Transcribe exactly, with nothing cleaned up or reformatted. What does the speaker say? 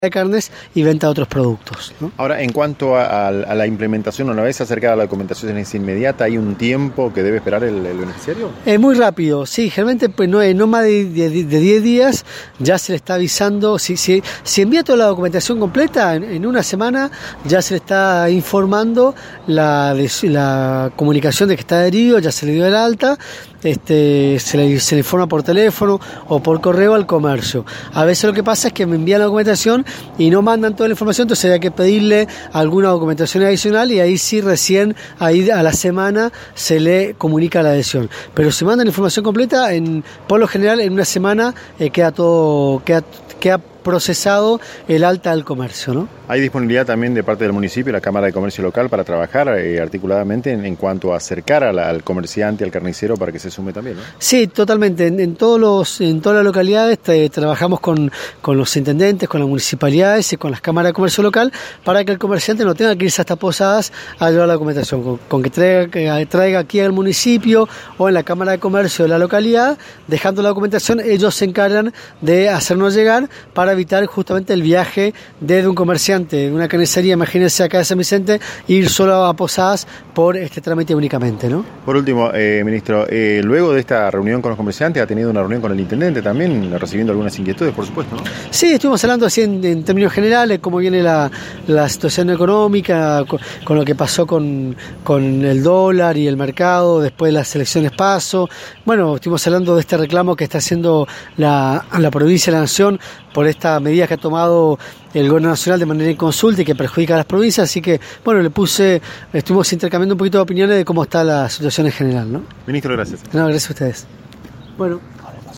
de carnes y venta de otros productos, ¿no? Ahora, en cuanto a, a la implementación, una vez acercada la documentación es inmediata, ¿hay un tiempo que debe esperar el, el beneficiario? Es muy rápido, sí, generalmente pues, no, no más de diez días ya se le está avisando, si, si, si envía toda la documentación completa, en, en una semana ya se le está informando la, la comunicación de que está adherido, ya se le dio el alta, este, se, le, se le informa por teléfono o por correo al comercio. A veces lo que pasa es que me envían la documentación y no mandan toda la información, entonces hay que pedirle alguna documentación adicional y ahí sí recién ahí a la semana se le comunica la adhesión. Pero si mandan información completa, en, por lo general en una semana eh, queda todo, queda, queda procesado el alta del comercio, ¿no? ¿Hay disponibilidad también de parte del municipio, la Cámara de Comercio Local, para trabajar eh, articuladamente en, en cuanto a acercar a la, al comerciante, al carnicero, para que se sume también, ¿no? Sí, totalmente. En, en todos los, en todas las localidades te, trabajamos con, con los intendentes, con las municipalidades y con las cámaras de comercio local para que el comerciante no tenga que irse hasta Posadas a llevar la documentación. Con, con que traiga, que traiga aquí al municipio o en la Cámara de Comercio de la localidad, dejando la documentación, ellos se encargan de hacernos llegar para evitar justamente el viaje desde un comerciante, de una carnicería, imagínense acá de San Vicente, ir solo a Posadas por este trámite únicamente, ¿no? Por último, eh, ministro, eh, luego de esta reunión con los comerciantes, ¿ha tenido una reunión con el intendente también, recibiendo algunas inquietudes, por supuesto, ¿no? Sí, estuvimos hablando así en, en términos generales, cómo viene la, la situación económica, con, con lo que pasó con, con el dólar y el mercado, después de las elecciones paso. Bueno, estuvimos hablando de este reclamo que está haciendo la, la provincia de la Nación por esta medida que ha tomado el gobierno nacional de manera inconsulta y que perjudica a las provincias, así que, bueno, le puse, estuvimos intercambiando un poquito de opiniones de cómo está la situación en general, ¿no? Ministro, gracias. No, gracias a ustedes. Bueno.